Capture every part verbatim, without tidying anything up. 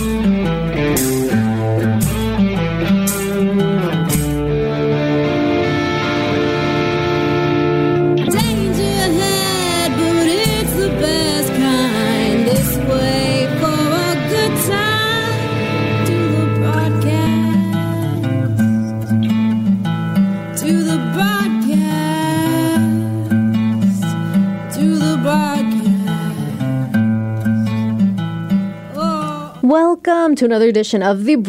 Welcome to another edition of The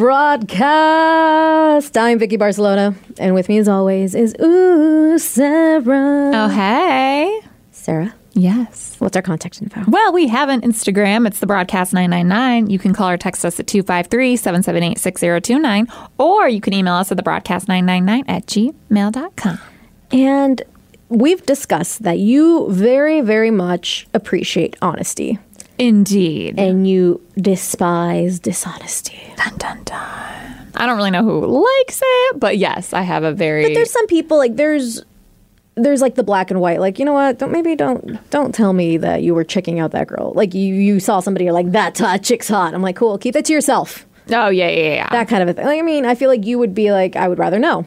Broadcast. I'm Vicky Barcelona, and with me as always is Ooh, Sarah. Oh, hey. Sarah? Yes. What's our contact info? Well, we have an Instagram. It's The Broadcast nine nine nine. You can call or text us at two five three, seven seven eight, six zero two nine, or you can email us at the broadcast nine nine nine at gmail dot com. And we've discussed that you very, very much appreciate honesty. Indeed. And you despise dishonesty. Dun, dun, dun. I don't really know who likes it, but yes, I have a very... But there's some people, like, there's... There's like the black and white, like, you know what, don't maybe don't don't tell me that you were checking out that girl. Like, you, you saw somebody, you're like, that uh, chick's hot. I'm like, cool, keep that to yourself. Oh, yeah, yeah, yeah. That kind of a thing. Like, I mean, I feel like you would be like, I would rather know.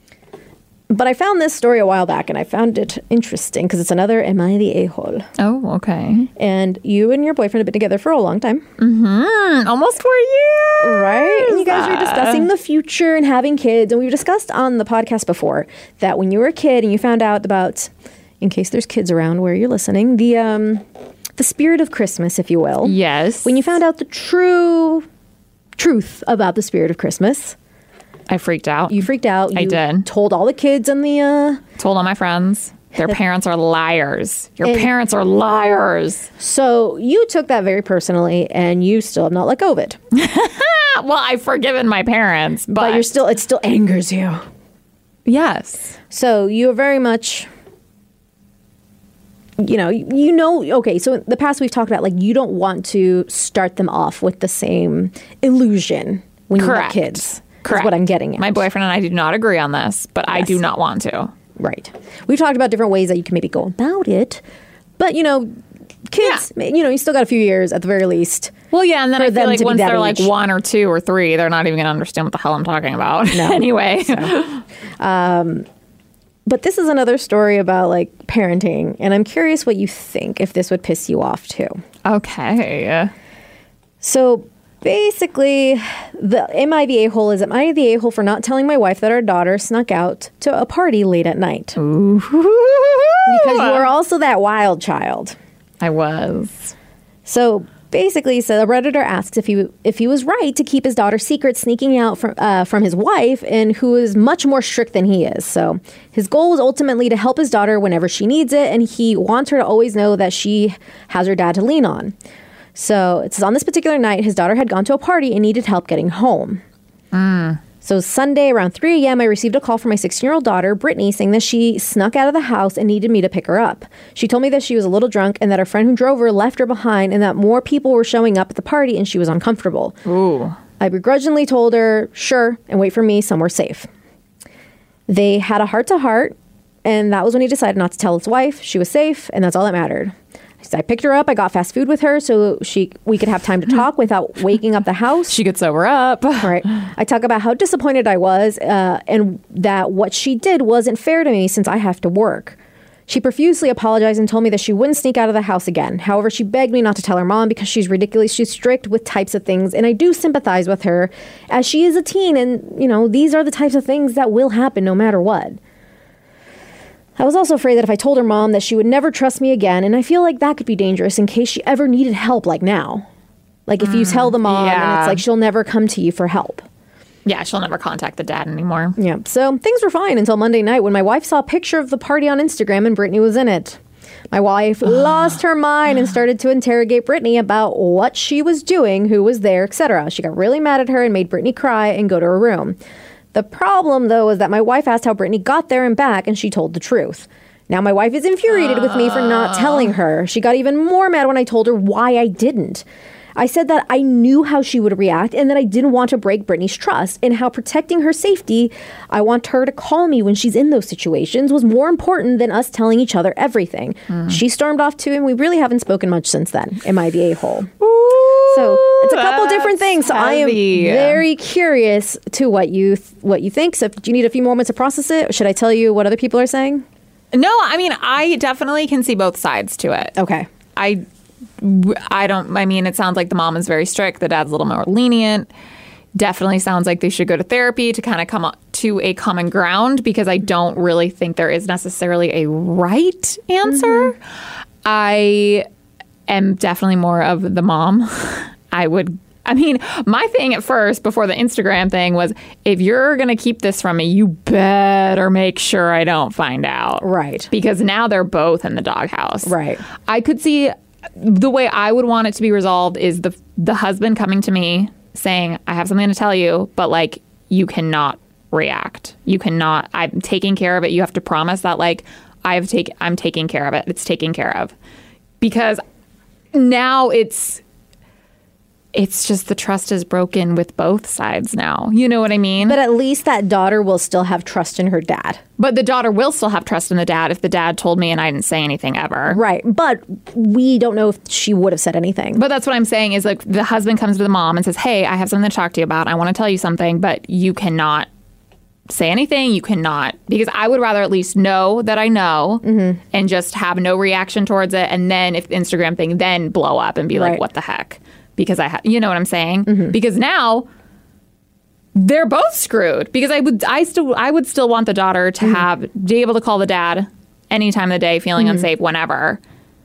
But I found this story a while back, and I found it interesting because it's another Am I the A-hole? Oh, okay. And you and your boyfriend have been together for a long time. Mm-hmm. Almost four years. Right? And you guys are discussing the future and having kids. And we've discussed on the podcast before that when you were a kid and you found out about, in case there's kids around where you're listening, the um, the spirit of Christmas, if you will. Yes. When you found out the true truth about the spirit of Christmas... I freaked out. You freaked out. You I did. Told all the kids and the... Uh, told all my friends. Their parents are liars. Your and, parents are liars. So you took that very personally, and you still have not let go of it. Well, I've forgiven my parents, but... But you're still... It still angers you. Yes. So you are very much... You know, you know... Okay, so in the past we've talked about, like, you don't want to start them off with the same illusion when Correct. you have kids. Correct. Is what I'm getting at. My boyfriend and I do not agree on this, but yes. I do not want to. Right. We've talked about different ways that you can maybe go about it, but, you know, kids, yeah. you know, you still got a few years at the very least. Well, yeah, and then I feel like once they're age. like one or two or three, they're not even going to understand what the hell I'm talking about. No. Anyway. So, um, but this is another story about, like, parenting, and I'm curious what you think, if this would piss you off, too. Okay. So... Basically, the Am I the A-hole is Am I the A-hole for not telling my wife that our daughter snuck out to a party late at night? Ooh. Because you were also that wild child. I was. So basically, so the Redditor asks if he if he was right to keep his daughter's secret sneaking out from uh, from his wife, and who is much more strict than he is. So his goal was ultimately to help his daughter whenever she needs it, and he wants her to always know that she has her dad to lean on. So it says on this particular night, his daughter had gone to a party and needed help getting home. Mm. So Sunday around three a.m., I received a call from my sixteen-year-old daughter, Brittany, saying that she snuck out of the house and needed me to pick her up. She told me that she was a little drunk and that her friend who drove her left her behind and that more people were showing up at the party and she was uncomfortable. Ooh. I begrudgingly told her, sure, and wait for me somewhere safe. They had a heart-to-heart, and that was when he decided not to tell his wife. She was safe, and that's all that mattered. So I picked her up. I got fast food with her so she we could have time to talk without waking up the house. She could sober up. Right. I talk about how disappointed I was uh, and that what she did wasn't fair to me since I have to work. She profusely apologized and told me that she wouldn't sneak out of the house again. However, she begged me not to tell her mom because she's ridiculously strict with types of things. And I do sympathize with her as she is a teen. And, you know, these are the types of things that will happen no matter what. I was also afraid that if I told her mom that she would never trust me again, and I feel like that could be dangerous in case she ever needed help like now. Like if mm, you tell the mom yeah. and it's like she'll never come to you for help. Yeah, she'll never contact the dad anymore. Yeah, so things were fine until Monday night when my wife saw a picture of the party on Instagram and Brittany was in it. My wife lost her mind and started to interrogate Brittany about what she was doing, who was there, et cetera. She got really mad at her and made Brittany cry and go to her room. The problem, though, is that my wife asked how Brittany got there and back, and she told the truth. Now, my wife is infuriated uh. with me for not telling her. She got even more mad when I told her why I didn't. I said that I knew how she would react and that I didn't want to break Brittany's trust, and how protecting her safety, I want her to call me when she's in those situations, was more important than us telling each other everything. Mm. She stormed off too, and we really haven't spoken much since then. Am I the a-hole? Ooh. So it's a couple different things. So I am heavy. very curious to what you th- what you think. So do you need a few moments to process it? Or should I tell you what other people are saying? No, I mean, I definitely can see both sides to it. Okay. I, I don't, I mean, it sounds like the mom is very strict. The dad's a little more lenient. Definitely sounds like they should go to therapy to kind of come up to a common ground, because I don't really think there is necessarily a right answer. Mm-hmm. I am definitely more of the mom. I would, I mean, my thing at first before the Instagram thing was, if you're going to keep this from me, you better make sure I don't find out. Right. Because now they're both in the doghouse. Right. I could see the way I would want it to be resolved is the the husband coming to me saying, I have something to tell you, but like, you cannot react. You cannot, I'm taking care of it. You have to promise that like, I've taken, I'm taking care of it. It's taken care of. Because now it's, it's just the trust is broken with both sides now. You know what I mean? But at least that daughter will still have trust in her dad. But the daughter will still have trust in the dad if the dad told me and I didn't say anything ever. Right. But we don't know if she would have said anything. But that's what I'm saying is like the husband comes to the mom and says, hey, I have something to talk to you about. I want to tell you something, but you cannot say anything. You cannot. Because I would rather at least know that I know mm-hmm. and just have no reaction towards it. And then if the Instagram thing, then blow up and be right. like, what the heck? Because I, ha- you know what I'm saying? Mm-hmm. Because now they're both screwed. Because I would, I still, I would still want the daughter to mm-hmm. have be able to call the dad any time of the day, feeling mm-hmm. unsafe, whenever.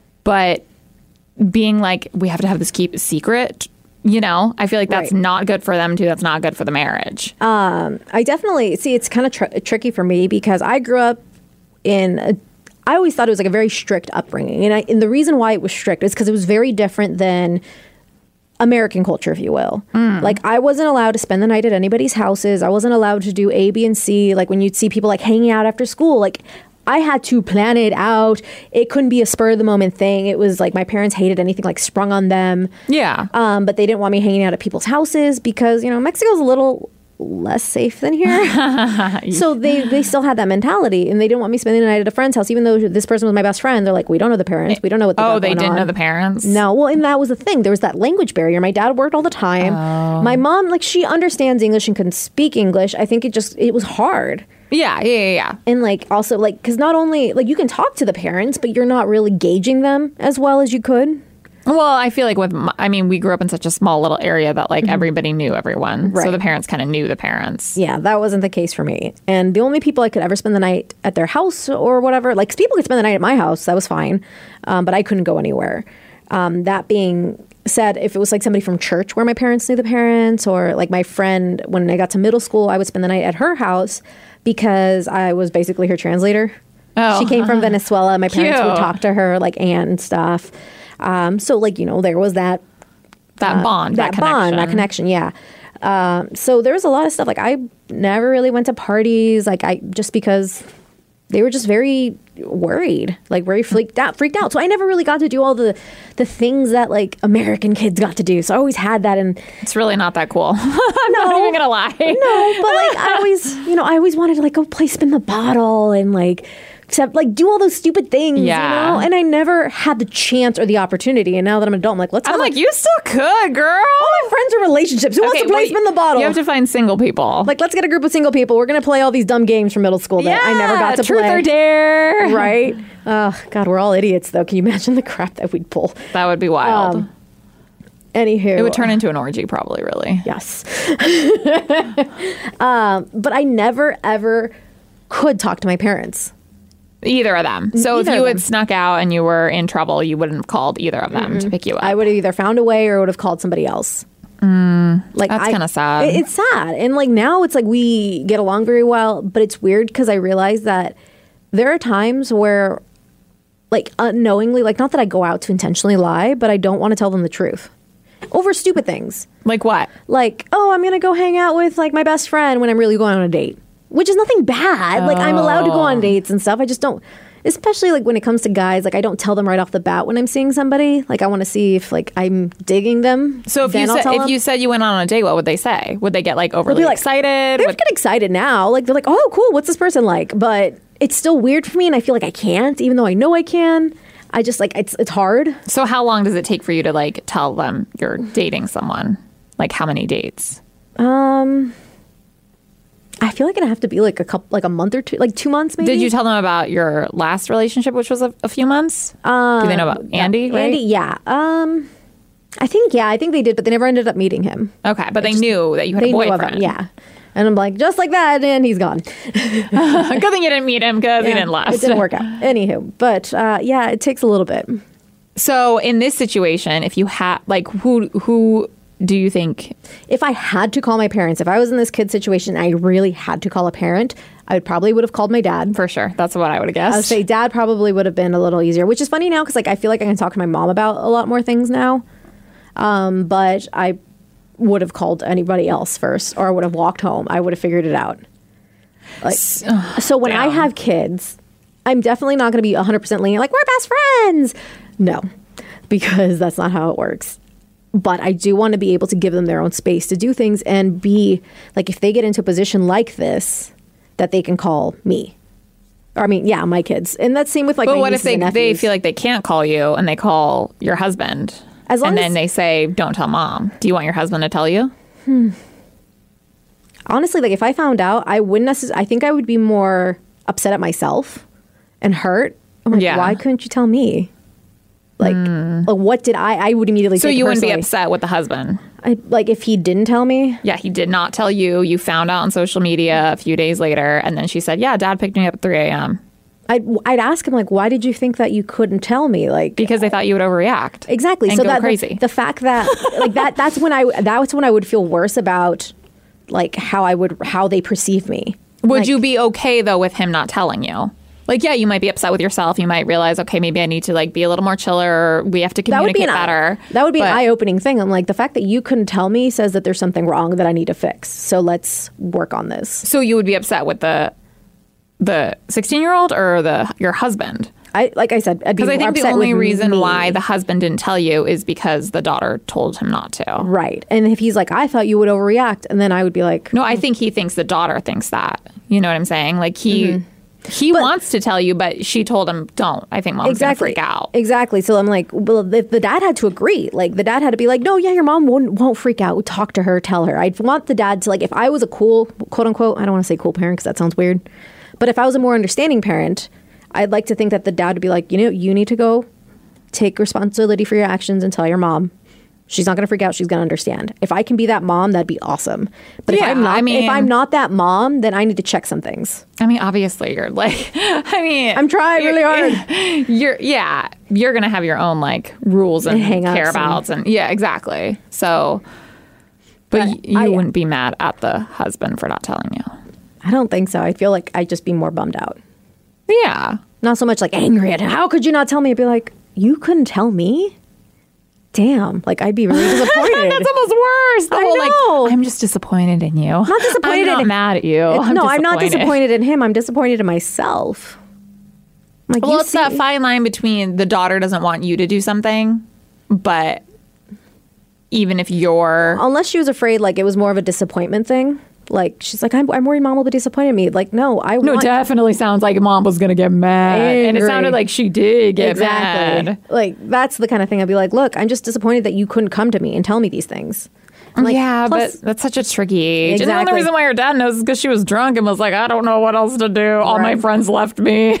But being like, we have to have this keep a secret. You know, I feel like that's right. not good for them too. That's not good for the marriage. Um, I definitely see. It's kind of tr- tricky for me because I grew up in. A, I always thought it was like a very strict upbringing, and I, and the reason why it was strict is because it was very different than American culture, if you will. Mm. Like, I wasn't allowed to spend the night at anybody's houses. I wasn't allowed to do A, B, and C. Like, when you'd see people, like, hanging out after school, like, I had to plan it out. It couldn't be a spur-of-the-moment thing. It was, like, my parents hated anything, like, sprung on them. Yeah. Um, but they didn't want me hanging out at people's houses because, you know, Mexico's a little less safe than here. So they, they still had that mentality, and they didn't want me spending the night at a friend's house, even though this person was my best friend. They're like, we don't know the parents. We don't know what they Oh, got they going didn't on. know the parents? No. Well, and that was the thing. There was that language barrier. My dad worked all the time. Oh. My mom, like, she understands English and can speak English. I think it just, it was hard. Yeah, yeah, yeah, yeah. And, like, also, like, because not only, like, you can talk to the parents, but you're not really gauging them as well as you could. Well, I feel like with, my, I mean, we grew up in such a small little area that, like, mm-hmm. everybody knew everyone. Right. So the parents kind of knew the parents. Yeah, that wasn't the case for me. And the only people I could ever spend the night at their house or whatever, like, people could spend the night at my house. That was fine. Um, but I couldn't go anywhere. Um, that being said, if it was, like, somebody from church where my parents knew the parents, or, like, my friend, when I got to middle school, I would spend the night at her house because I was basically her translator. Oh. She came from Venezuela. My parents Cute. would talk to her, like, and stuff. Um, so, like, you know, there was that That uh, bond, that, that, bond, connection. that connection, yeah. Um, so there was a lot of stuff. Like, I never really went to parties, like, I just because they were just very worried, like, very freaked out, freaked out. So I never really got to do all the the things that, like, American kids got to do. So I always had that, and it's really not that cool. I'm no, not even gonna lie. No, but, like, I always, you know, I always wanted to, like, go play spin the bottle and, like, except, like, do all those stupid things, yeah. you know? And I never had the chance or the opportunity. And now that I'm an adult, I'm like, let's I'm have like, a, you still could, girl. all my friends are relationships. Who wants to play wait, spin the bottle? You have to find single people. Like, let's get a group of single people. We're going to play all these dumb games from middle school that yeah, I never got to truth play. Truth or dare. Right? Oh, God, we're all idiots, though. Can you imagine the crap that we'd pull? That would be wild. Um, Anywho. It would turn into an orgy, probably, really. Yes. um, but I never, ever could talk to my parents. Either of them. So Either if you of had them. snuck out and you were in trouble, you wouldn't have called either of them mm-hmm. to pick you up. I would have either found a way or would have called somebody else. Mm, like that's kind of sad. It, it's sad. And, like, now it's like we get along very well, but it's weird because I realize that there are times where, like, unknowingly, like, not that I go out to intentionally lie, but I don't want to tell them the truth over stupid things. Like what? Like, oh, I'm going to go hang out with, like, my best friend when I'm really going on a date. Which is nothing bad. Like, I'm allowed to go on dates and stuff. I just don't, especially, like, when it comes to guys, like, I don't tell them right off the bat when I'm seeing somebody. Like, I want to see if, like, I'm digging them. So if then you I'll said tell if them. you said you went on a date, what would they say? Would they get, like, overly like, excited? They Would- get excited now. Like, they're like, oh, cool, what's this person like? But it's still weird for me, and I feel like I can't, even though I know I can. I just like it's it's hard. So how long does it take for you to like tell them you're dating someone? Like how many dates? Um, I feel like it'd have to be like a couple, like a month or two, like two months maybe. Did you tell them about your last relationship, which was a, a few months? Um, Do they know about Andy? Right? Andy, yeah. Um, I think yeah, I think they did, but they never ended up meeting him. Okay, but they just, knew that you had they a boyfriend. Knew of him, yeah. And I'm like, just like that, and he's gone. Good thing you didn't meet him because yeah, he didn't last. It didn't work out. Anywho, but uh, yeah, it takes a little bit. So in this situation, if you had, like, who who do you think? If I had to call my parents, if I was in this kid situation, and I really had to call a parent, I would probably would have called my dad. For sure. That's what I would have guessed. I would say dad probably would have been a little easier, which is funny now because like I feel like I can talk to my mom about a lot more things now. Um, but I would have called anybody else first, or I would have walked home. I would have figured it out. Like, so when Damn. I have kids, I'm definitely not going to be one hundred percent lenient, like, we're best friends. No, because that's not how it works. But I do want to be able to give them their own space to do things and be, like, if they get into a position like this, that they can call me. Or, I mean, yeah, my kids. And that's same with, like, but my what if nieces and they, they nephews. feel like they can't call you and they call your husband? As long and as- then they say, don't tell mom. Do you want your husband to tell you? Hmm. Honestly, like, if I found out, I wouldn't necessarily, I think I would be more upset at myself and hurt. I'm like, Yeah. why couldn't you tell me? Like, like, what did I, I would immediately So take it you wouldn't be personally. upset with the husband? I, like, if he didn't tell me? Yeah, he did not tell you. You found out on social media a few days later. And then she said, yeah, dad picked me up at three a.m. I'd, I'd ask him, like, why did you think that you couldn't tell me? Like, Because they thought you would overreact. exactly. And so go that crazy. The, the fact that, like, that, that's when I, that's when I would feel worse about, like, how I would, how they perceive me. Would Like, you be okay, though, with him not telling you? Like, yeah, you might be upset with yourself. You might realize, okay, maybe I need to, like, be a little more chiller. Or we have to that would communicate be an, better. That would be But- an eye-opening thing. I'm like, the fact that you couldn't tell me says that there's something wrong that I need to fix. So let's work on this. So you would be upset with the the sixteen-year-old or the your husband? I like I said, I'd be Because I think the upset only with reason me. why the husband didn't tell you is because the daughter told him not to. Right. And if he's like, I thought you would overreact, and then I would be like, No, I think he thinks the daughter thinks that. You know what I'm saying? Like he Mm-hmm. he wants to tell you, but she told him don't. I think mom's exactly gonna freak out. Exactly. So I'm like, well, the, the dad had to agree. Like the dad had to be like, no, yeah, your mom won't won't freak out. Talk to her, tell her. I'd want the dad to like, if I was a cool quote unquote, I don't want to say cool parent because that sounds weird, but if I was a more understanding parent, I'd like to think that the dad would be like, you know, you need to go take responsibility for your actions and tell your mom. She's not going to freak out. She's going to understand. If I can be that mom, that'd be awesome. But if Yeah, I'm not, I mean- if I'm not that mom, then I need to check some things. I mean, obviously you're like I mean I'm trying really you're- hard. You're yeah, you're gonna have your own like rules and, And hang-ups care-abouts and, yeah, exactly. So but, But y- you I- wouldn't be mad at the husband for not telling you. I don't think so. I feel like I'd just be more bummed out. Yeah. Not so much like angry at him. How could you not tell me? I'd be like, you couldn't tell me? Damn. Like, I'd be really disappointed. That's almost worse. The I whole know. like I'm just disappointed in you. Not disappointed I'm not in- mad at you. I'm no, I'm not disappointed in him. I'm disappointed in myself. Like, Well, you it's that see- fine line between the daughter doesn't want you to do something, but even if you're Unless she was afraid, like, it was more of a disappointment thing. Like, she's like, I'm, I'm worried mom will be disappointed in me. Like, no, I no, want... definitely sounds like mom was gonna get mad, and it Angry. sounded like she did get Exactly. mad. Like, that's the kind of thing I'd be like, look, I'm just disappointed that you couldn't come to me and tell me these things. I'm like, yeah, plus- but that's such a tricky age. And the Exactly. only reason why her dad knows is because she was drunk and was like, I don't know what else to do. All my Right. friends left me.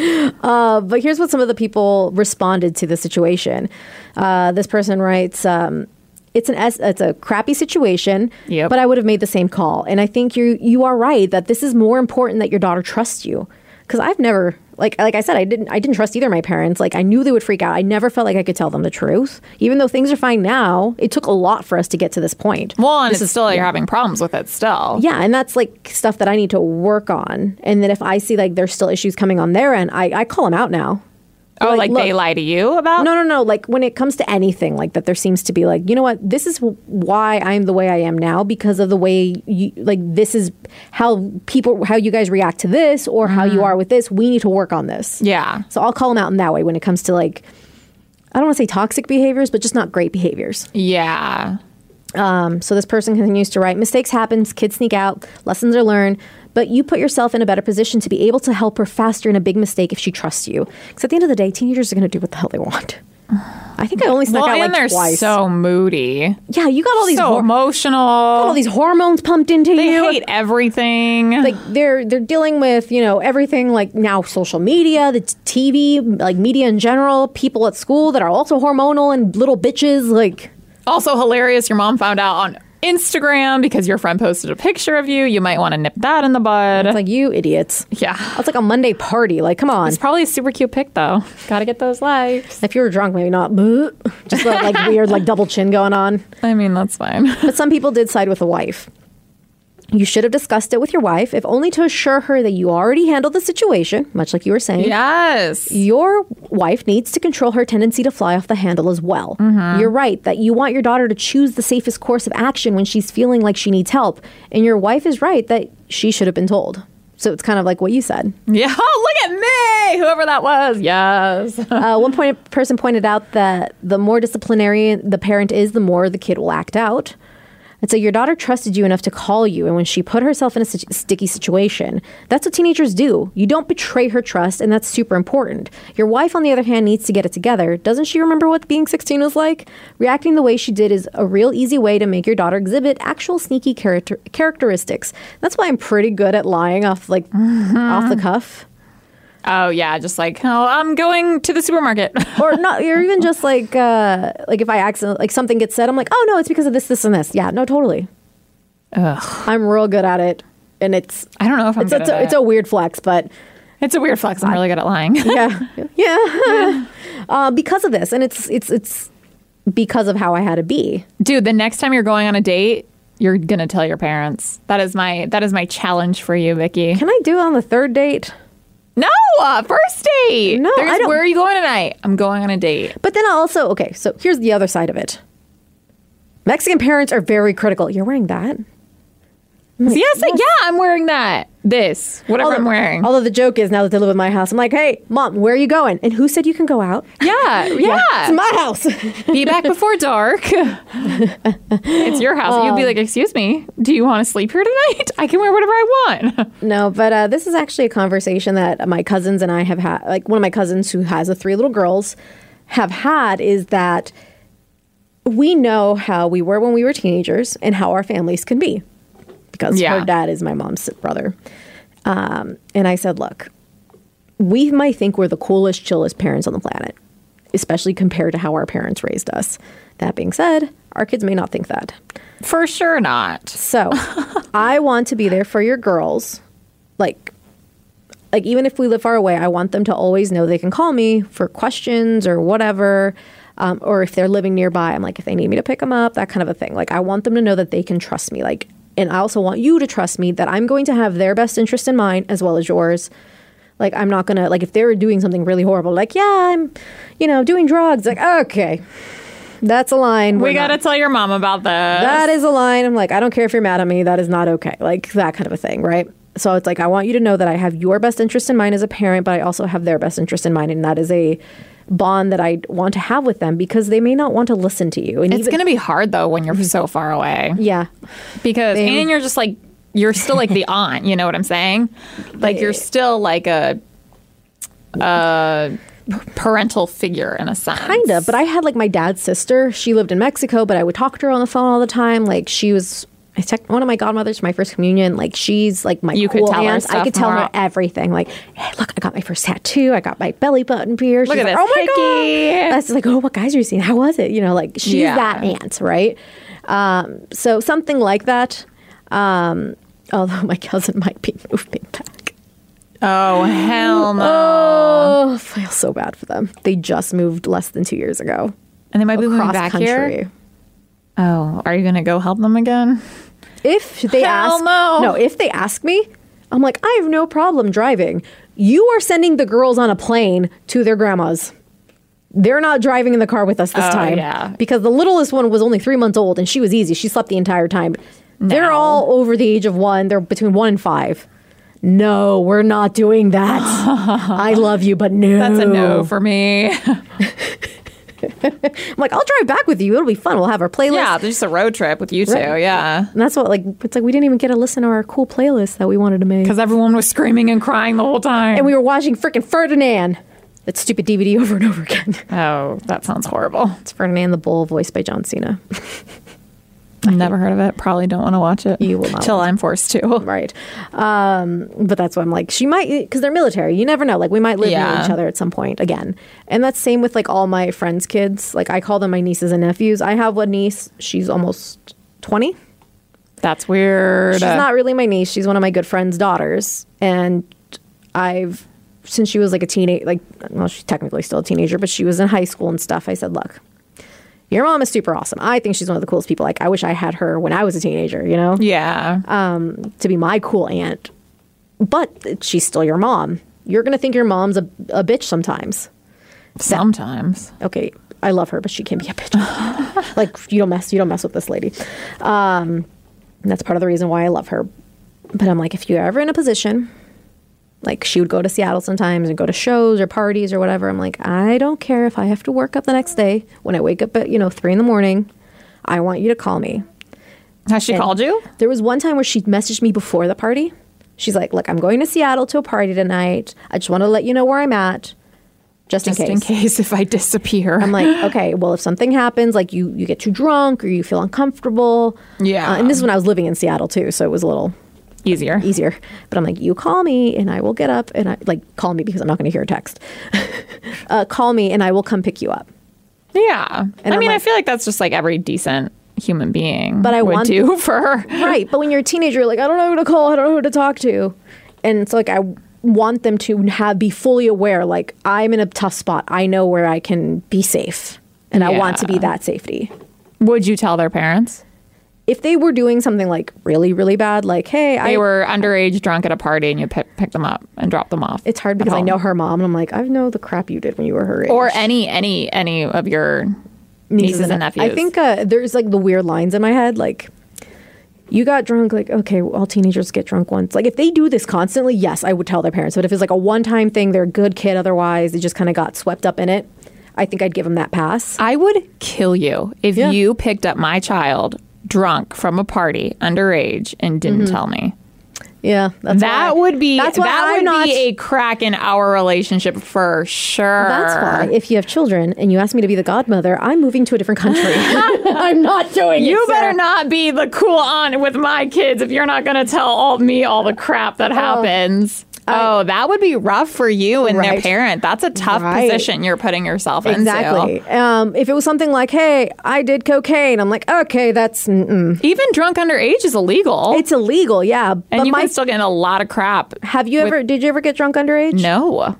Uh, but here's what some of the people responded to the situation. Uh, this person writes, um, it's an es- it's a crappy situation, Yep. but I would have made the same call. And I think you you are right that this is more important that your daughter trusts you. Because I've never, like like I said, I didn't I didn't trust either of my parents. Like I knew they would freak out. I never felt like I could tell them the truth. Even though things are fine now, it took a lot for us to get to this point. Well, and This it's still you're having problems with it still. Yeah, and that's like stuff that I need to work on. And then if I see like there's still issues coming on their end, I, I call them out now. Oh, like, look- they lie to you about? No, no, no. Like when it comes to anything like that, there seems to be like, you know what? This is why I'm the way I am now because of the way you like. This is how people, how you guys react to this, or how you are with this. We need to work on this. Yeah. So I'll call them out in that way when it comes to like, I don't want to say toxic behaviors, but just not great behaviors. Yeah. Um, so this person continues to write, mistakes happen, kids sneak out, lessons are learned, but you put yourself in a better position to be able to help her faster in a big mistake if she trusts you. Because at the end of the day, teenagers are going to do what the hell they want. I think I only snuck well, out and like they're twice. so moody. Yeah, you got all these So hor- emotional. all these hormones pumped into They you. hate everything. Like they're they're dealing with, you know, everything like now social media, the t- TV, like media in general, people at school that are also hormonal and little bitches. Like Also hilarious, your mom found out on Instagram because your friend posted a picture of you. You might want to nip that in the bud. it's like you idiots. Yeah. It's like a Monday party. Like, come on. It's probably a super cute pic, though. Gotta get those likes. If you were drunk, maybe not. But just that, like weird, like double chin going on. I mean, that's fine. But some people did side with the wife. You should have discussed it with your wife, if only to assure her that you already handled the situation, much like you were saying. Yes. Your wife needs to control her tendency to fly off the handle as well. Mm-hmm. You're right that you want your daughter to choose the safest course of action when she's feeling like she needs help. And your wife is right that she should have been told. So it's kind of like what you said. Yeah. Oh, look at me. Whoever that was. Yes. uh, one point, person pointed out that the more disciplinary the parent is, the more the kid will act out. And so your daughter trusted you enough to call you, and when she put herself in a st- sticky situation, that's what teenagers do. You don't betray her trust, and that's super important. Your wife, on the other hand, needs to get it together. Doesn't she remember what being sixteen was like? Reacting the way she did is a real easy way to make your daughter exhibit actual sneaky character- characteristics. That's why I'm pretty good at lying off, like, mm-hmm. off the cuff. Oh, yeah. Just like, oh, I'm going to the supermarket. Or not, or even just like, uh, like if I accidentally, like something gets said, I'm like, oh no, it's because of this, this, and this. Yeah, no, totally. Ugh. I'm real good at it, and it's. I don't know if I'm it's, good it's, at a, it. it's a weird flex, but It's a weird flex. I'm really good at lying. yeah, yeah, yeah. Uh, because of this, and it's it's it's because of how I had to be. Dude, the next time you're going on a date, you're gonna tell your parents. That is my that is my challenge for you, Vicky. Can I do it on the third date? No, uh, first date. No, There's, I don't- Where are you going tonight? I'm going on a date. But then I also okay. So here's the other side of it. Mexican parents are very critical. You're wearing that. Yes, yeah, I'm wearing that. This, whatever Although, I'm wearing. although the joke is now that they live in my house, I'm like, hey, mom, where are you going? And who said you can go out? Yeah, yeah. It's my house. Be back before dark. It's your house. You'd be like, excuse me, do you want to sleep here tonight? I can wear whatever I want. No, but uh, this is actually a conversation that my cousins and I have had. Like one of my cousins who has the three little girls have had is that we know how we were when we were teenagers and how our families can be. Because Yeah. her dad is my mom's brother. Um, and I said, look, we might think we're the coolest, chillest parents on the planet, especially compared to how our parents raised us. That being said, our kids may not think that. For sure not. So I want to be there for your girls. Like, like even if we live far away, I want them to always know they can call me for questions or whatever. Um, or if they're living nearby, I'm like, if they need me to pick them up, that kind of a thing. Like, I want them to know that they can trust me. Like, and I also want you to trust me that I'm going to have their best interest in mind as well as yours. Like, I'm not going to, like, if they were doing something really horrible, like, yeah, I'm, you know, doing drugs. Like, okay, that's a line. We We're got to not- tell your mom about this. That is a line. I'm like, I don't care if you're mad at me. That is not okay. Like, that kind of a thing, right? So it's like, I want you to know that I have your best interest in mind as a parent, but I also have their best interest in mind. And that is a bond that I want to have with them because they may not want to listen to you. And It's even- going to be hard, though, when you're so far away. Yeah. Because, They- and you're just like, you're still like the aunt, you know what I'm saying? Like, you're still like a, a parental figure in a sense. Kind of, but I had like my dad's sister. She lived in Mexico, but I would talk to her on the phone all the time. Like she was, I took one of my godmothers for my first communion. Like she's like my You could cool tell her aunt. I stuff could tell more. her everything. Like, hey, look, I got my first tattoo. I got my belly button pierced. Look She's at like, this oh my hickey." god! That's like, oh, what guys are you seeing? How was it? You know, like she's Yeah. that aunt, right? Um, so something like that. Um, although my cousin might be moving back. Oh, hell no. Oh, I feel so bad for them. They just moved less than two years ago. And they might be moving Cross back country. here? Oh, are you going to go help them again? If they Hell ask, no. if they ask me, I'm like, I have no problem driving. You are sending the girls on a plane to their grandmas. They're not driving in the car with us this Oh, time. yeah. Because the littlest one was only three months old and she was easy. She slept the entire time. They're No. all over the age of one. They're between one and five. No, we're not doing that. I love you, but no. That's a no for me. I'm like, I'll drive back with you. It'll be fun. We'll have our playlist. Yeah, just a road trip with you two. Right. Yeah. And that's what, like, it's like we didn't even get to listen to our cool playlist that we wanted to make. Because everyone was screaming and crying the whole time. And we were watching freaking Ferdinand, that stupid D V D, over and over again. Oh, that sounds horrible. It's Ferdinand the Bull, voiced by John Cena. I've never heard of it. Probably don't want to watch it. You will not. Till I'm forced to. Right. Um, but that's why I'm like, she might, because they're military. You never know. Like, we might live Yeah. near each other at some point again. And that's same with like all my friends' kids. Like, I call them my nieces and nephews. I have one niece. She's almost twenty. That's weird. She's not really my niece. She's one of my good friend's daughters. And I've, since she was like a teenage, like, well, she's technically still a teenager, but she was in high school and stuff. I said, look, your mom is super awesome. I think she's one of the coolest people. Like, I wish I had her when I was a teenager, you know? Yeah. Um, to be my cool aunt. But she's still your mom. You're going to think your mom's a, a bitch sometimes. Sometimes. Okay, I love her, but she can be a bitch. Like, you don't mess, you don't mess with this lady. Um, and that's part of the reason why I love her. But I'm like, if you're ever in a position, like, she would go to Seattle sometimes and go to shows or parties or whatever. I'm like, I don't care if I have to work up the next day. When I wake up at, you know, three in the morning, I want you to call me. Has she And called you? There was one time where she messaged me before the party. She's like, look, I'm going to Seattle to a party tonight. I just want to let you know where I'm at. Just in Just case. in case if I disappear. I'm like, okay, well, if something happens, like you, you get too drunk or you feel uncomfortable. Yeah. Uh, and this is when I was living in Seattle too, so it was a little Easier. easier. But I'm like, you call me and I will get up and I like call me because I'm not going to hear a text. uh, call me and I will come pick you up. Yeah. And I I'm mean, I like- feel like that's just like every decent human being But I would want- do for her. Right. But when you're a teenager, you're like, I don't know who to call. I don't know who to talk to. And so like, I want them to have be fully aware, like, I'm in a tough spot. I know where I can be safe. And I want to be Yeah. that safety. Would you tell their parents? If they were doing something like really, really bad, like, hey, They I were underage, drunk at a party, and you pick, pick them up and drop them off. it's hard at because I home. know her mom, and I'm like, I know the crap you did when you were her age. Or any any any of your nieces, and nephews. I think uh, there's like the weird lines in my head, like, you got drunk, like, okay, all teenagers get drunk once. Like, if they do this constantly, yes, I would tell their parents. But if it's like a one-time thing, they're a good kid otherwise, they just kind of got swept up in it, I think I'd give them that pass. I would kill you if Yeah. you picked up my child drunk from a party underage and didn't Mm-hmm. tell me. Yeah, that's That why, would be that's why that I'm would not, be a crack in our relationship for sure. That's why, if you have children and you ask me to be the godmother, I'm moving to a different country. I'm not doing it. You better Sarah. not be the cool aunt with my kids if you're not going to tell all me all the crap that happens. Oh, that would be rough for you and their Right. parent. That's a tough Right. position you're putting yourself Exactly. into. Um, if it was something like, hey, I did cocaine, I'm like, okay, that's, mm-mm. Even drunk underage is illegal. It's illegal, yeah. and but you my, can still get in a lot of crap. have you ever, did you ever get drunk underage? No.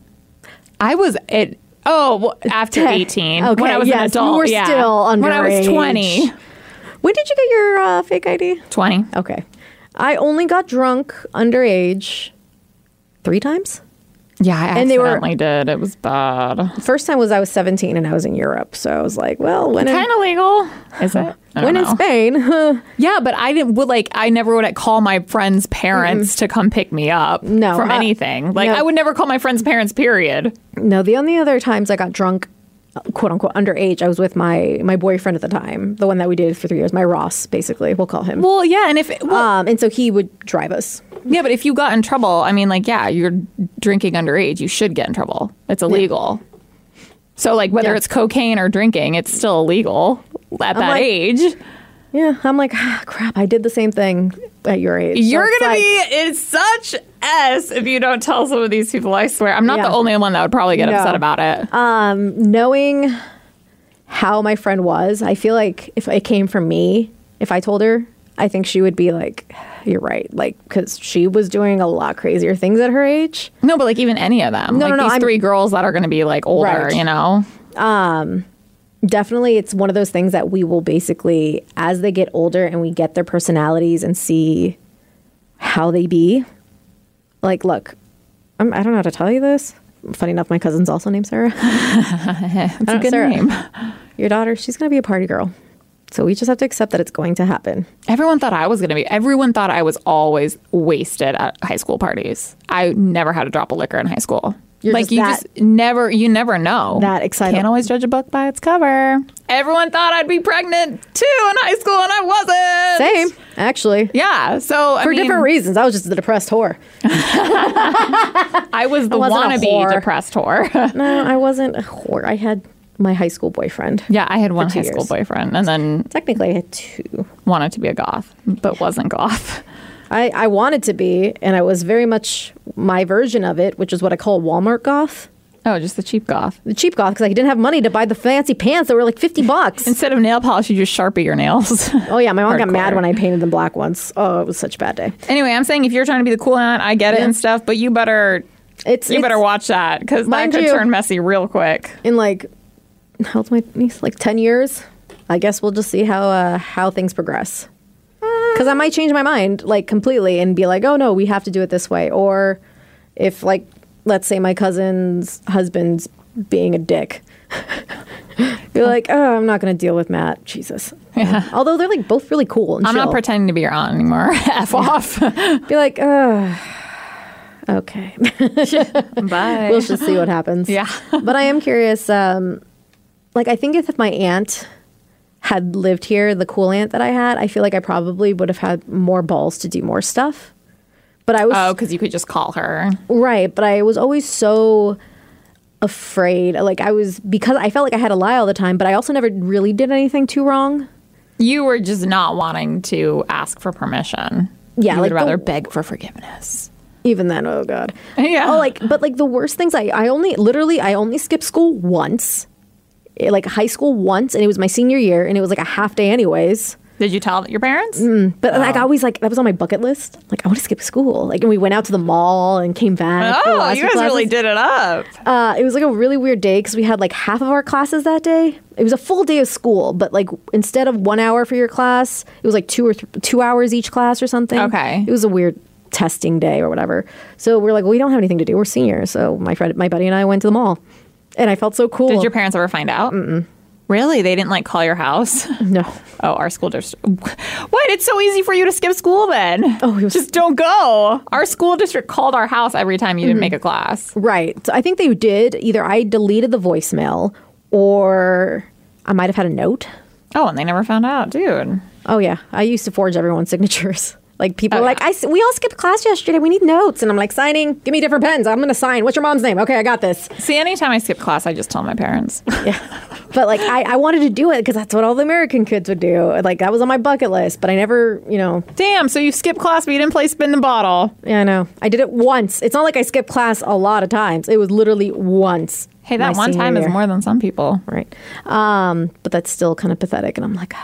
I was at, oh, well, after Ten. eighteen. Okay, when I was an yes, you adult. were yeah. still When I was underage. twenty. When did you get your uh, fake I D? twenty. Okay. I only got drunk underage three times. Yeah, I And they were- accidentally did. It was bad. First time was I was seventeen and I was in Europe. So I was like, well, when in, Kind of legal. Is it? I don't when in know. Spain, Yeah, but I didn't would like I never would call my friends' parents to come pick me up No, from uh, anything. Like no. I would never call my friends' parents, period. no, the only other times I got drunk, quote unquote, underage, I was with my my boyfriend at the time, the one that we dated for three years, my Ross, basically, we'll call him. Well, yeah, and if well, Um, and so he would drive us. yeah, but if you got in trouble, I mean like yeah, you're drinking underage, you should get in trouble. It's illegal. So like whether Yeah. it's cocaine or drinking, it's still illegal at that like, age. Yeah, I'm like, ah, crap, I did the same thing at your age. So You're it's gonna like- be in such S if you don't tell some of these people. I swear, I'm not Yeah. the only one that would probably get No. upset about it. Um, knowing how my friend was, I feel like if it came from me, if I told her, I think she would be like, you're right. Like, because she was doing a lot crazier things at her age. No, but like even any of them, No, like no, no, these I'm- three girls that are going to be like older, Right. you know. Definitely, it's one of those things that we will basically, as they get older and we get their personalities and see how they be. Like, look, I'm, I don't know how to tell you this. Funny enough, my cousin's also named Sarah. It's a good Sarah. name. Your daughter, she's going to be a party girl. So we just have to accept that it's going to happen. Everyone thought I was going to be. Everyone thought I was always wasted at high school parties. I never had a drop of liquor in high school. You're like just you that, just never, you never know. that excited. Can't always judge a book by its cover. Everyone thought I'd be pregnant too in high school, and I wasn't. Same, actually. Yeah. So I For mean, different reasons. I was just the depressed whore. I was the wasn't a wannabe whore. depressed whore. No, I wasn't a whore. I had my high school boyfriend. Yeah, I had one two high school years. boyfriend, and then Technically, I had two. wanted to be a goth, but wasn't goth. I, I wanted to be, and I was very much my version of it, which is what I call Walmart goth. Oh, just the cheap goth. The cheap goth, because I didn't have money to buy the fancy pants that were like fifty bucks. Instead of nail polish, you just Sharpie your nails. Oh, yeah, my mom got Hardcore. mad when I painted them black once. Oh, it was such a bad day. Anyway, I'm saying if you're trying to be the cool aunt, I get it Yeah. and stuff, but you better It's, you it's better watch that because that Mind could you- turn messy real quick. in like, how old's my niece? Like ten years? I guess we'll just see how uh, how things progress. Because I might change my mind like completely and be like, oh no, we have to do it this way. Or if like, let's say my cousin's husband's being a dick. You're like, oh, I'm not going to deal with Matt. Jesus. Yeah. Although they're like both really cool and I'm chill. not pretending to be your aunt anymore. F off. Be like, oh, okay. Bye. We'll just see what happens. Yeah. But I am curious. Um, like, I think if my aunt had lived here, the cool aunt that I had, I feel like I probably would have had more balls to do more stuff. But I was Oh, because you could just call her. right. But I was always so afraid. Like I was because I felt like I had to lie all the time. But I also never really did anything too wrong. You were just not wanting to ask for permission. Yeah, you like would rather the- beg for forgiveness. Even then, oh god. Yeah. Oh, like but like the worst things. I I only literally I only skipped school once, eh, like high school once, and it was my senior year, and it was like a half day anyways. Did you tell your parents? But like I always like that was on my bucket list. Like I want to skip school. Like and we went out to the mall and came back. for the Oh, last you few guys really classes. did it up. Uh, it was like a really weird day because we had like half of our classes that day. It was a full day of school, but like instead of one hour for your class, it was like two or th- two hours each class or something. Okay. It was a weird testing day or whatever. So we're like, well, we don't have anything to do. We're seniors. So my friend, my buddy, and I went to the mall, and I felt so cool. Did your parents ever find out? Mm-mm. Really? They didn't like call your house? No. Oh, our school district. What? It's so easy for you to skip school then. Oh, it was- Just don't go. Our school district called our house every time you didn't make a class. Right. So I think they did. Either I deleted the voicemail, or I might have had a note. Oh, and they never found out, dude. Oh yeah, I used to forge everyone's signatures. Like people Oh, are like, yeah. I s- we all skipped class yesterday. We need notes, and I'm like, signing. Give me different pens. I'm gonna sign. What's your mom's name? Okay, I got this. See, anytime I skip class, I just tell my parents. Yeah, but like I, I wanted to do it because that's what all the American kids would do. Like that was on my bucket list, but I never, you know. Damn, so you skipped class, but you didn't play spin the bottle. Yeah, I know. I did it once. It's not like I skipped class a lot of times. It was literally once. Hey, that my one senior time is year. more than some people. Right. Um, but that's still kind of pathetic, and I'm like.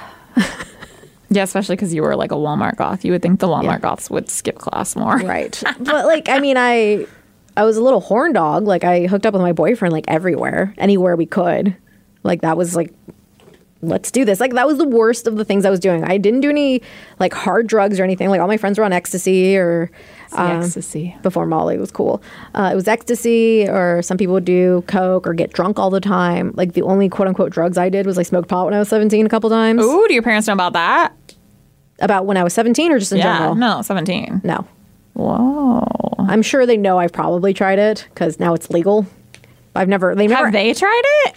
Yeah, especially because you were like a Walmart goth. You would think the Walmart Yeah. goths would skip class more. Right. But like, I mean, I I was a little horn dog. Like I hooked up with my boyfriend like everywhere, anywhere we could. Like that was like, let's do this. Like that was the worst of the things I was doing. I didn't do any like hard drugs or anything. Like all my friends were on ecstasy or um, Ecstasy. before Molly was cool. Uh, it was ecstasy, or some people would do coke or get drunk all the time. Like the only quote unquote drugs I did was like smoke pot when I was seventeen a couple times. Ooh, do your parents know about that? About when I was seventeen or just in Yeah, general? no, seventeen. No. Whoa. I'm sure they know I've probably tried it because now it's legal. I've never. They never. Have they tried it?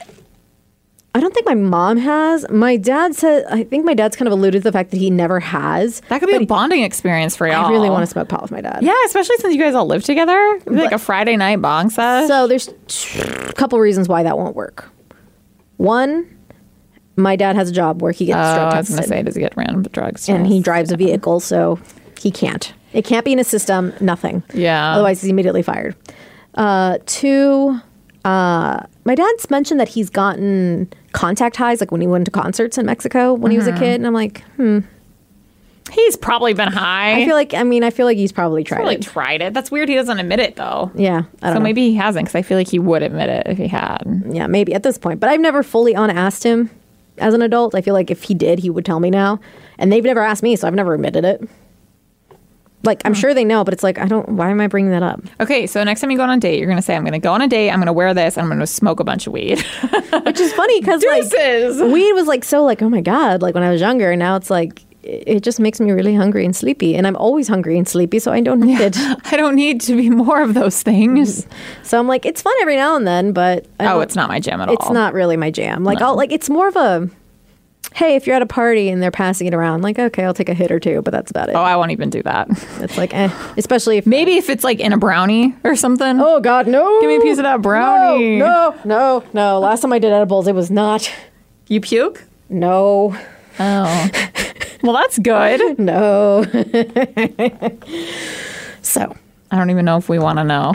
I don't think my mom has. My dad said. I think my dad's kind of alluded to the fact that he never has. That could be a bonding experience for y'all. I really want to smoke pot with my dad. Yeah, especially since you guys all live together. Maybe like a Friday night bong sesh. So there's a couple reasons why that won't work. One, my dad has a job where he gets Oh, drug I was going to tested, say, does he get random drugs? and he tests? drives a vehicle, so he can't. It can't be in his system. Nothing. Yeah. Otherwise, he's immediately fired. Uh, two, uh, my dad's mentioned that he's gotten contact highs, like when he went to concerts in Mexico when he was a Mm-hmm. kid, and I'm like, hmm. He's probably been high. I feel like, I mean, I feel like he's probably tried probably it. tried it. That's weird. He doesn't admit it though. Yeah, I don't So know. maybe he hasn't, because I feel like he would admit it if he had. Yeah, maybe at this point. But I've never fully unasked him as an adult. I feel like if he did, he would tell me now. And they've never asked me, so I've never admitted it. Like, I'm sure they know, but it's like, I don't, why am I bringing that up? Okay, so next time you go on a date, you're going to say, I'm going to go on a date, I'm going to wear this, and I'm going to smoke a bunch of weed. Which is funny because, like, Deuces. weed was like so, like, oh my God, like when I was younger. And now it's like, it just makes me really hungry and sleepy. And I'm always hungry and sleepy, so I don't need it. I don't need to be more of those things. So I'm like, it's fun every now and then, but I Oh, don't- it's not my jam at all. it's not really my jam. Like, No. I'll like it's more of a, hey, if you're at a party and they're passing it around, like, okay, I'll take a hit or two, but that's about it. Oh, I won't even do that. It's like, eh, especially if Maybe if it's like in a brownie or something. Oh God, no! Give me a piece of that brownie. No, no, no, no. Last time I did edibles, it was not. You puke? No, Oh. Well, that's good. no. So, I don't even know if we want to know.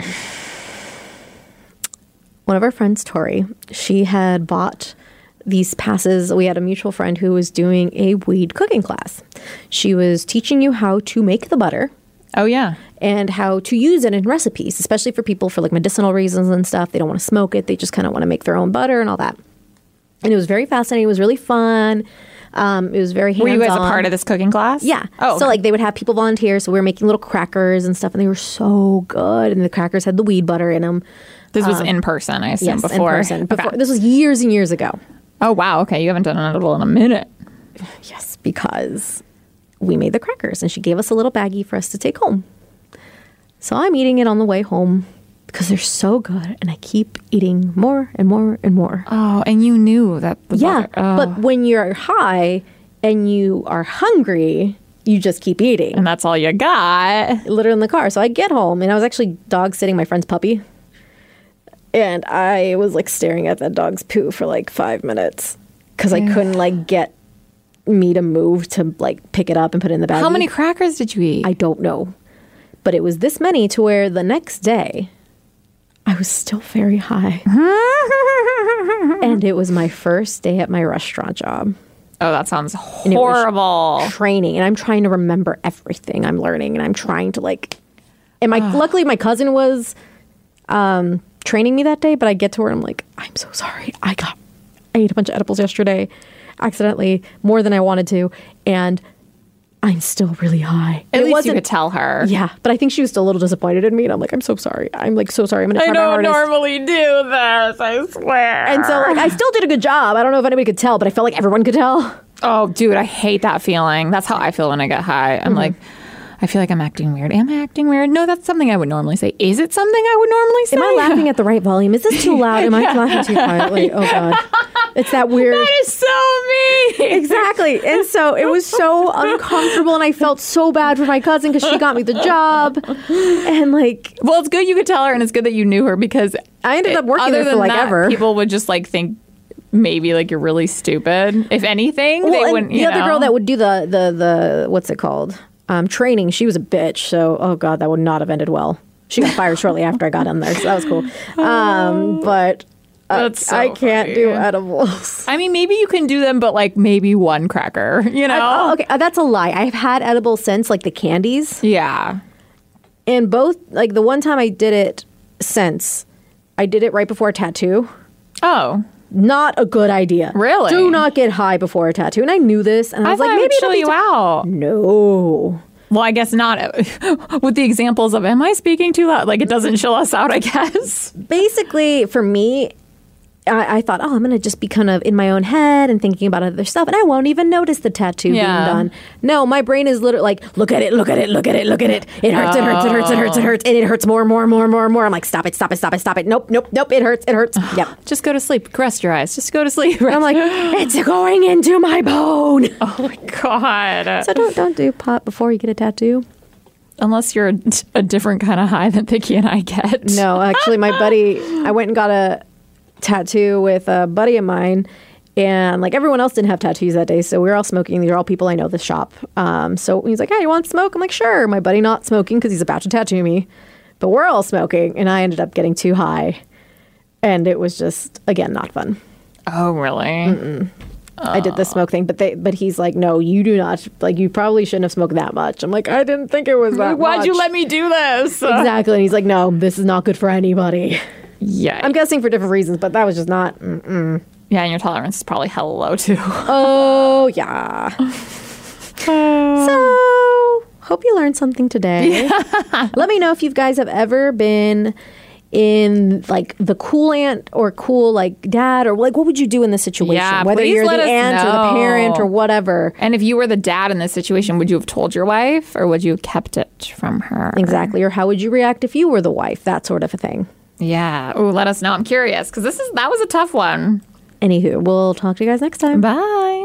one of our friends, Tori, she had bought these passes. We had a mutual friend who was doing a weed cooking class. She was teaching you how to make the butter Oh, yeah. and how to use it in recipes, especially for people for like medicinal reasons and stuff. They don't want to smoke it. They just kind of want to make their own butter and all that. And it was very fascinating. It was really fun. Um, it was very hands-on. Were you guys a part of this cooking class? Yeah. Oh, So okay. like they would have people volunteer. So we were making little crackers and stuff, and they were so good. And the crackers had the weed butter in them. This was in person, I assume, Yes, before. in person. Before, Okay. This was years and years ago. Oh, wow. Okay. You haven't done an edible in a minute. Yes, because we made the crackers, and she gave us a little baggie for us to take home. So I'm eating it on the way home because they're so good, and I keep eating more and more and more. Oh, and you knew that the Yeah, butter. Oh. but when you're high and you are hungry, you just keep eating. And that's all you got. Literally in the car. So I get home, and I was actually dog sitting my friend's puppy. And I was like staring at that dog's poo for like five minutes because I couldn't like get me to move to like pick it up and put it in the bag. How many crackers did you eat? I don't know. But it was this many to where the next day I was still very high. And it was my first day at my restaurant job. Oh, that sounds it was- horrible. Training, and I'm trying to remember everything I'm learning, and I'm trying to like and my luckily my cousin was um training me that day, but I get to where I'm like, I'm so sorry. I got I ate a bunch of edibles yesterday accidentally, more than I wanted to, and I'm still really high. At it least you wasn't could tell her. Yeah, but I think she was still a little disappointed in me, and I'm like, I'm so sorry. I'm like so sorry. I'm gonna try I my don't hardest. normally do this, I swear. And so like I still did a good job. I don't know if anybody could tell, but I felt like everyone could tell. Oh, dude, I hate that feeling. That's how I feel when I get high. I'm like, I feel like I'm acting weird. Am I acting weird? No, that's something I would normally say. Is it something I would normally say? Am I laughing at the right volume? Is this too loud? Am I laughing too quietly? Oh God, it's that weird. That is so mean. Exactly. And so it was so uncomfortable, and I felt so bad for my cousin because she got me the job. And like, Well, it's good you could tell her, and it's good that you knew her because I ended up working other there for than like that, ever. people would just like think maybe like you're really stupid. If anything, Well, they and wouldn't. the You other know? girl that would do the the the what's it called um, training, she was a bitch. So oh God, that would not have ended well. She got fired shortly after I got in there, so that was cool. Um, but uh, That's so I can't do funny. edibles. I mean, maybe you can do them, but like maybe one cracker. You know? Oh, okay, uh, that's a lie. I've had edibles since, like the candies. Yeah. And both, like the one time I did it since, I did it right before a tattoo. Oh. Not a good idea. Really? Do not get high before a tattoo. And I knew this, and I I was thought like, I maybe would it'll chill be you ta- out. No. Well, I guess not with the examples of am I speaking too loud? Like it doesn't chill us out, I guess. Basically, for me, I, I thought, oh, I'm going to just be kind of in my own head and thinking about other stuff, and I won't even notice the tattoo Yeah. being done. No, my brain is literally like, look at it, look at it, look at it, look at it. It hurts, it hurts, it hurts, it hurts, it hurts, and it hurts more and more and more and more and more. I'm like, stop it, stop it, stop it, stop it. Nope, nope, nope. It hurts, it hurts. Yep. Just go to sleep. Rest your eyes. Just go to sleep. I'm like, it's going into my bone. oh my God. So don't don't do pot before you get a tattoo. Unless you're a, a different kind of high than Vicky and I get. No, actually, my buddy, I went and got a tattoo with a buddy of mine, and like everyone else didn't have tattoos that day, so we were all smoking. These are all people I know, the shop. Um, so he's like, "Hey, you want to smoke?" I'm like, "Sure." My buddy not smoking because he's about to tattoo me, but we're all smoking, and I ended up getting too high, and it was just again not fun. Oh, really? I did the smoke thing, but they, but he's like, "No, you do not. Like, you probably shouldn't have smoked that much." I'm like, "I didn't think it was that Why'd much." you let me do this? Exactly, and he's like, "No, this is not good for anybody." Yeah. I'm guessing for different reasons, but that was just not. Mm. Yeah, and your tolerance is probably hella low too. Oh, yeah. So, hope you learned something today. Let me know if you guys have ever been in like the cool aunt or cool like dad, or like what would you do in this situation? Yeah, Whether please you're let the us aunt or the know. parent or whatever. And if you were the dad in this situation, would you have told your wife or would you have kept it from her? Exactly. Or how would you react if you were the wife? That sort of a thing. Yeah. Oh, let us know. I'm curious because this is that was a tough one. Anywho, we'll talk to you guys next time. Bye.